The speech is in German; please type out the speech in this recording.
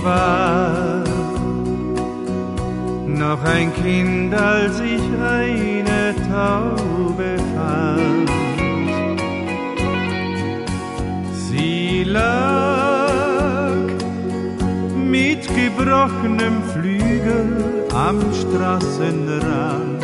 war noch ein Kind, als ich eine Taube fand. Sie lag mit gebrochenem Flügel am Straßenrand.